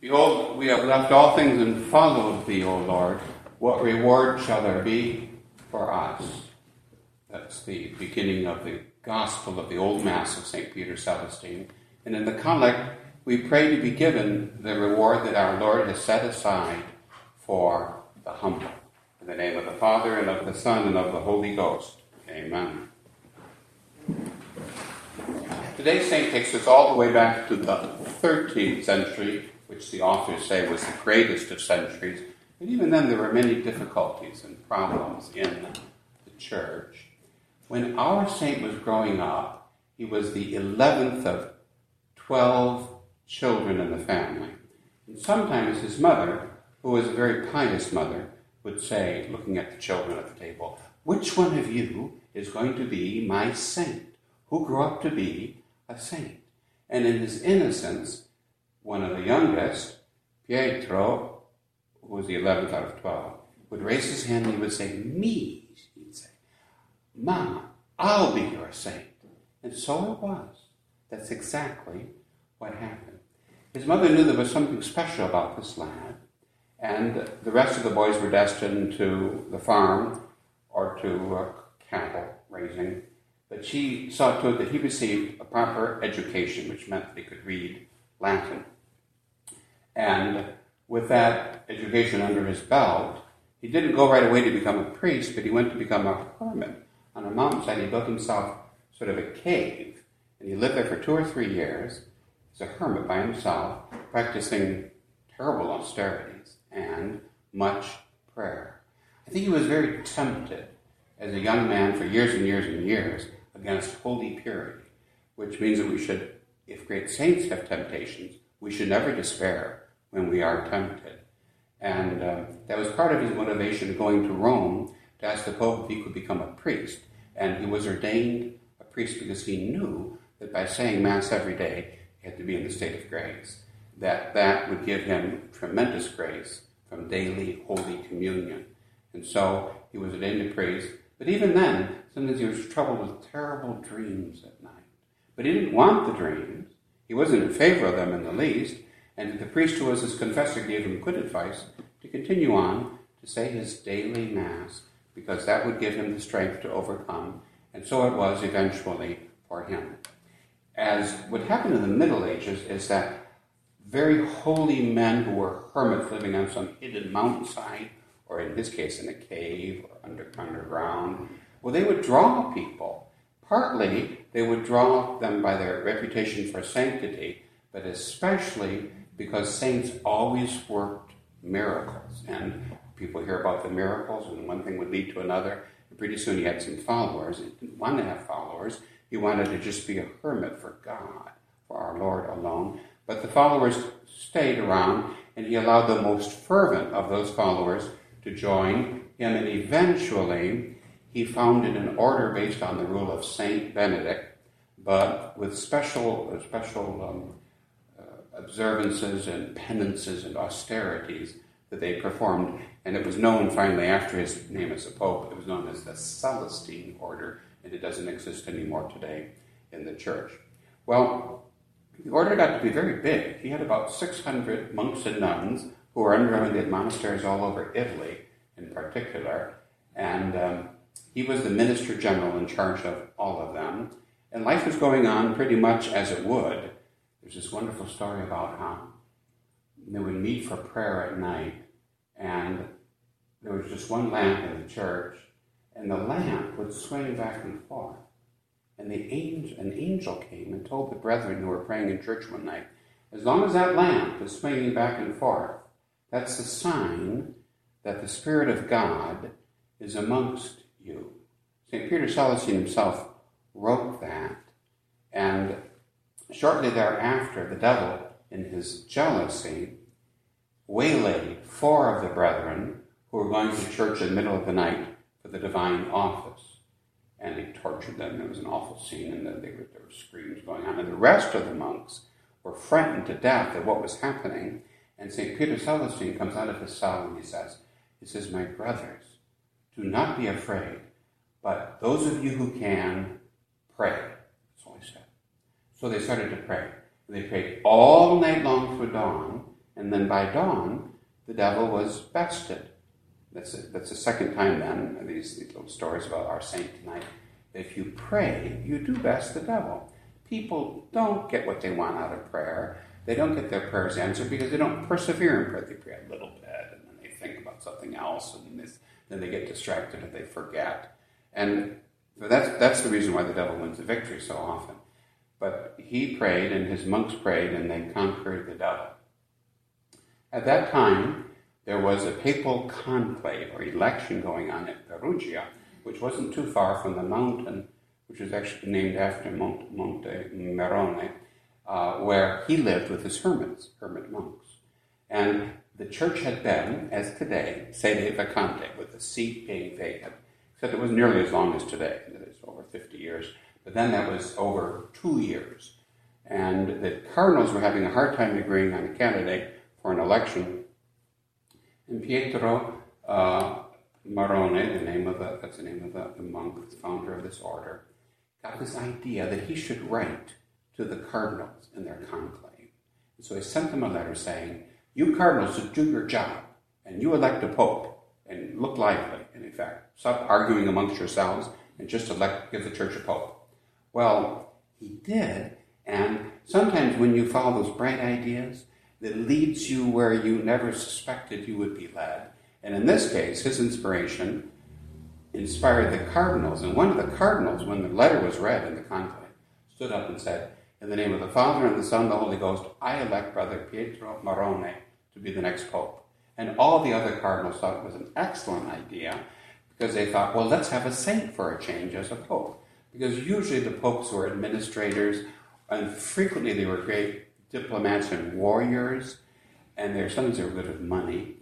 Behold, we have left all things and followed thee, O Lord. What reward shall there be for us? That's the beginning of the Gospel of the Old Mass of St. Peter Celestine. And in the Collect, we pray to be given the reward that our Lord has set aside for the humble. In the name of the Father, and of the Son, and of the Holy Ghost. Amen. Today's saint takes us all the way back to the 13th century, which the authors say was the greatest of centuries. But even then, there were many difficulties and problems in the church. When our saint was growing up, he was the 11th of 12 children in the family. And sometimes his mother, who was a very pious mother, would say, looking at the children at the table, "Which one of you is going to be my saint? Who grew up to be a saint?" And in his innocence, one of the youngest, Pietro, who was the 11th out of 12, would raise his hand and he would say, "Me," he'd say, "Mama, I'll be your saint." And so it was. That's exactly what happened. His mother knew there was something special about this lad, and the rest of the boys were destined to the farm or to cattle raising. But she saw to it that he received a proper education, which meant that he could read Latin. And with that education under his belt, he didn't go right away to become a priest, but he went to become a hermit. On a mountainside, he built himself sort of a cave, and he lived there for 2 or 3 years as a hermit by himself, practicing terrible austerities and much prayer. I think he was very tempted as a young man for years and years and years against holy purity, which means that we should, if great saints have temptations, we should never despair when we are tempted. And that was part of his motivation going to Rome to ask the Pope if he could become a priest. And he was ordained a priest because he knew that by saying Mass every day, he had to be in the state of grace, that would give him tremendous grace from daily Holy Communion. And so he was ordained a priest. But even then, sometimes he was troubled with terrible dreams at night. But he didn't want the dreams. He wasn't in favor of them in the least. And the priest who was his confessor gave him good advice to continue on to say his daily Mass, because that would give him the strength to overcome. And so it was eventually for him. As what happened in the Middle Ages is that very holy men who were hermits living on some hidden mountainside, or in his case in a cave or underground, well, they would draw people. Partly, they would draw them by their reputation for sanctity, but especially because saints always worked miracles. And people hear about the miracles, and one thing would lead to another. And pretty soon he had some followers. He didn't want to have followers. He wanted to just be a hermit for God, for our Lord alone. But the followers stayed around, and he allowed the most fervent of those followers to join him. And eventually, he founded an order based on the rule of Saint Benedict, but with special observances and penances and austerities that they performed. And it was known finally, after his name as a pope, it was known as the Celestine order, and it doesn't exist anymore today in the church. Well, the order got to be very big. He had about 600 monks and nuns who were undergoing the monasteries all over Italy in particular, and he was the minister general in charge of all of them. And life was going on pretty much as it would. There's this wonderful story about how they would meet for prayer at night, and there was just one lamp in the church, and the lamp would swing back and forth. And an angel came and told the brethren who were praying in church one night, as long as that lamp is swinging back and forth, that's a sign that the Spirit of God is amongst you. St. Peter Celestine himself wrote that, and shortly thereafter, the devil, in his jealousy, waylaid 4 of the brethren who were going to church in the middle of the night for the divine office. And he tortured them. It was an awful scene, and there were screams going on. And the rest of the monks were frightened to death at what was happening. And St. Peter Celestine comes out of his cell and he says, "My brothers, do not be afraid, but those of you who can, pray." That's all he said. So they started to pray. They prayed all night long through dawn, And then by dawn, the devil was bested. That's the second time then, these little stories about our saint tonight. If you pray, you do best the devil. People don't get what they want out of prayer. They don't get their prayers answered because they don't persevere in prayer. They pray a little bit, and then they think about something else, and then they get distracted and they forget. And so that's the reason why the devil wins the victory so often. But he prayed, and his monks prayed, and they conquered the devil. At that time, there was a papal conclave or election going on at Perugia, which wasn't too far from the mountain, which was actually named after Monte Merone, where he lived with his hermit monks. And the church had been, as today, sede vacante, with the seat being vacant. Except it wasn't nearly as long as today. It's over 50 years. But then that was over 2 years. And the cardinals were having a hard time agreeing on a candidate for an election. And Pietro Marone, that's the name of the monk, the founder of this order, got this idea that he should write to the cardinals in their conclave. And so he sent them a letter saying, you cardinals should do your job, and you elect a pope, and look lively, and in fact, stop arguing amongst yourselves, and just give the church a pope. Well, he did, and sometimes when you follow those bright ideas, that leads you where you never suspected you would be led. And in this case, his inspiration inspired the cardinals. And one of the cardinals, when the letter was read in the conclave, stood up and said, in the name of the Father, and the Son, and the Holy Ghost, I elect Brother Pietro Marone to be the next pope. And all the other cardinals thought it was an excellent idea because they thought, well, let's have a saint for a change as a pope. Because usually the popes were administrators, and frequently they were great diplomats and warriors, and sometimes they were good with money,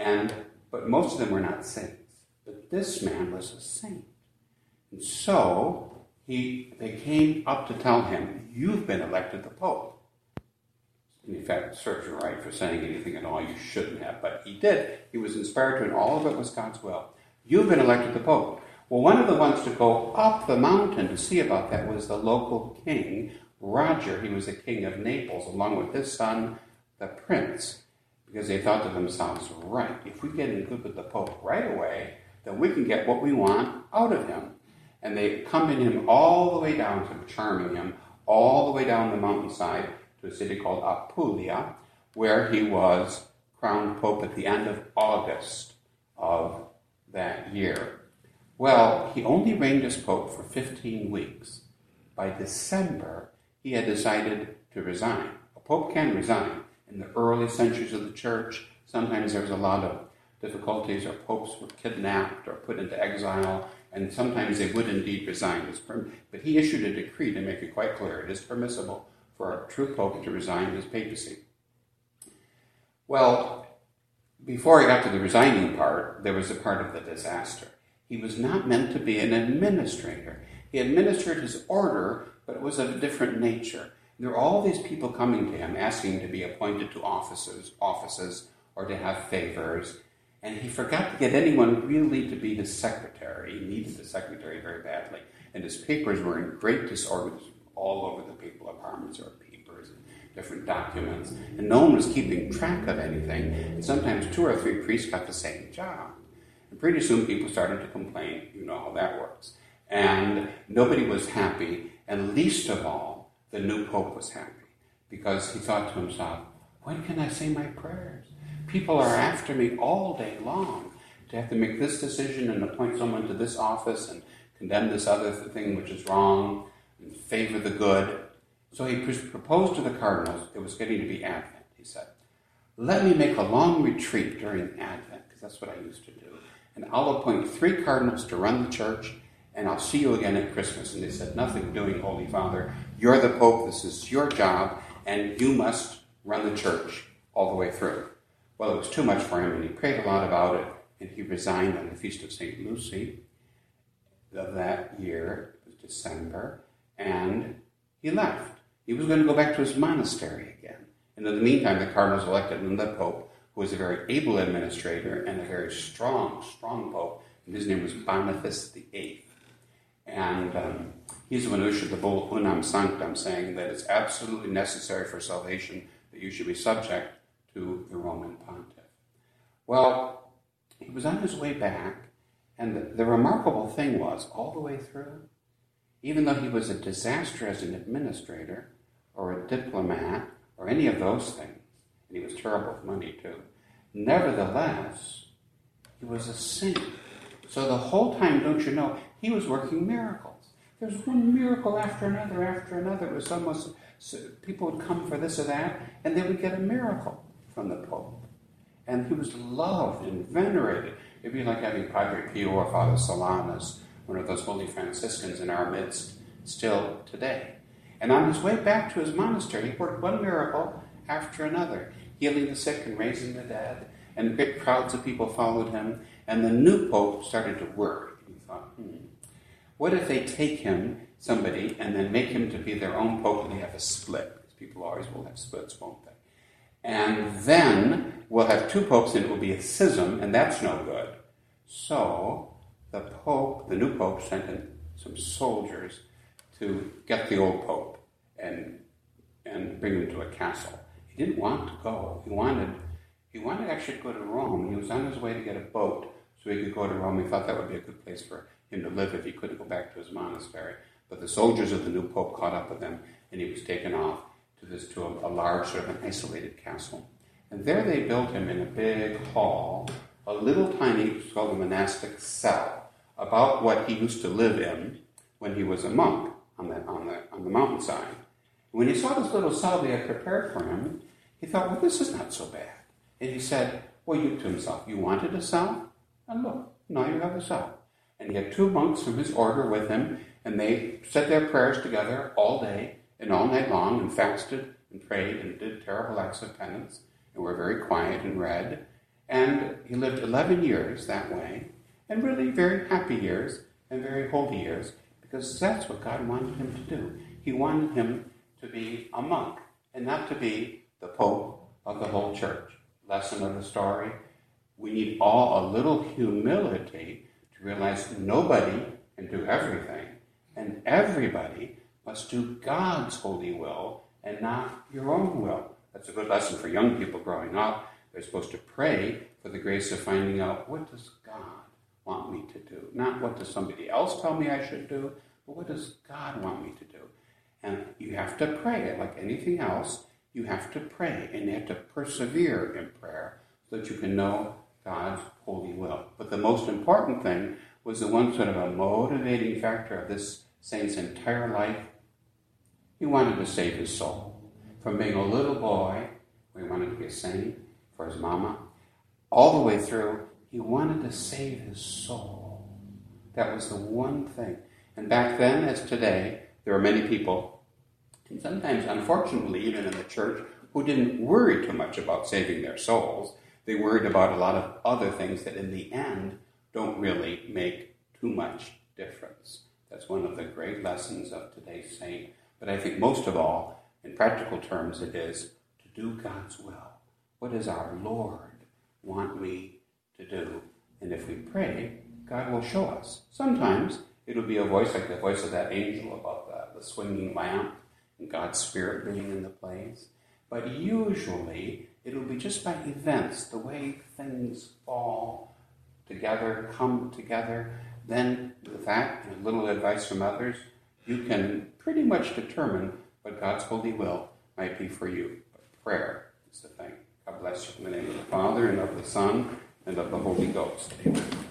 but most of them were not saints. But this man was a saint. And so they came up to tell him, you've been elected the pope. In fact, serves you right for saying anything at all you shouldn't have, but he did. He was inspired to, and all of it was God's will. You've been elected the pope. Well, one of the ones to go up the mountain to see about that was the local king, Roger. He was the king of Naples, along with his son, the prince, because they thought to themselves, right, if we get in good with the pope right away, then we can get what we want out of him. And they accompanied him all the way down, to charming him, all the way down the mountainside to a city called Apulia, where he was crowned pope at the end of August of that year. Well, he only reigned as pope for 15 weeks. By December, he had decided to resign. A pope can resign. In the early centuries of the church, sometimes there was a lot of difficulties, or popes were kidnapped or put into exile, and sometimes they would indeed resign. But he issued a decree to make it quite clear it is permissible for a true pope to resign his papacy. Well, before he got to the resigning part, there was a part of the disaster. He was not meant to be an administrator. He administered his order, but it was of a different nature. There were all these people coming to him, asking to be appointed to offices, or to have favors, and he forgot to get anyone really to be his secretary. He needed a secretary very badly, and his papers were in great disorder all over the papal apartments. There were papers and different documents, and no one was keeping track of anything, and sometimes 2 or 3 priests got the same job. And pretty soon people started to complain. You know how that works. And nobody was happy, and least of all, the new pope was happy, because he thought to himself, when can I say my prayers? People are after me all day long to have to make this decision and appoint someone to this office and condemn this other thing which is wrong and favor the good. So he proposed to the cardinals, it was getting to be Advent, he said, let me make a long retreat during Advent, because that's what I used to do, and I'll appoint 3 cardinals to run the church, and I'll see you again at Christmas. And they said, nothing doing, Holy Father. You're the Pope, this is your job, and you must run the church all the way through. Well, it was too much for him, and he prayed a lot about it, and he resigned on the Feast of St. Lucy of that year. It was December, and he left. He was going to go back to his monastery again. And in the meantime, the cardinals elected him the Pope, who was a very able administrator and a very strong Pope, and his name was Boniface VIII. And he's the one who issued the bull Unam Sanctam, saying that it's absolutely necessary for salvation that you should be subject to the Roman pontiff. Well, he was on his way back, and the remarkable thing was, all the way through, even though he was a disaster as an administrator or a diplomat or any of those things, and he was terrible with money too, nevertheless, he was a saint. So the whole time, don't you know, he was working miracles. There's one miracle after another after another. It was almost, people would come for this or that, and they would get a miracle from the Pope. And he was loved and venerated. It'd be like having Padre Pio or Father Solanus, one of those holy Franciscans in our midst still today. And on his way back to his monastery, he worked one miracle after another, healing the sick and raising the dead, and great crowds of people followed him. And the new Pope started to worry. He thought, what if they take him, somebody, and then make him to be their own Pope, and they have a split? Because people always will have splits, won't they? And then we'll have two popes, and it will be a schism, and that's no good. So the Pope, the new Pope, sent in some soldiers to get the old Pope and bring him to a castle. He didn't want to go. He wanted actually to go to Rome. He was on his way to get a boat so he could go to Rome. He thought that would be a good place for him to live if he couldn't go back to his monastery. But the soldiers of the new Pope caught up with him, and he was taken off to a large, sort of an isolated castle. And there they built him in a big hall, a little tiny, it's called a monastic cell, about what he used to live in when he was a monk on the mountainside. When he saw this little cell they had prepared for him, he thought, well, this is not so bad. And he said, to himself, you wanted a cell? And look, now you have a cell. And he had two monks from his order with him, and they said their prayers together all day and all night long, and fasted and prayed and did terrible acts of penance, and were very quiet and read. And he lived 11 years that way, and really very happy years and very holy years, because that's what God wanted him to do. He wanted him to be a monk, and not to be the Pope of the whole church. Lesson of the story, we need all a little humility to realize nobody can do everything, and everybody must do God's holy will and not your own will. That's a good lesson for young people growing up. They're supposed to pray for the grace of finding out, what does God want me to do? Not what does somebody else tell me I should do, but what does God want me to do? And you have to pray. Like anything else, you have to pray, and you have to persevere in prayer so that you can know God's holy will. But the most important thing was the one sort of a motivating factor of this saint's entire life. He wanted to save his soul. From being a little boy, where he wanted to be a saint for his mama, all the way through, he wanted to save his soul. That was the one thing. And back then, as today, there were many people, and sometimes, unfortunately, even in the church, who didn't worry too much about saving their souls. They worried about a lot of other things that in the end don't really make too much difference. That's one of the great lessons of today's saint. But I think most of all, in practical terms, it is to do God's will. What does our Lord want me to do? And if we pray, God will show us. Sometimes it'll be a voice like the voice of that angel about the swinging lamp and God's Spirit being in the place. But usually it'll be just by events, the way things fall together, come together. Then with that and a little advice from others, you can pretty much determine what God's holy will might be for you. But prayer is the thing. God bless you in the name of the Father, and of the Son, and of the Holy Ghost. Amen.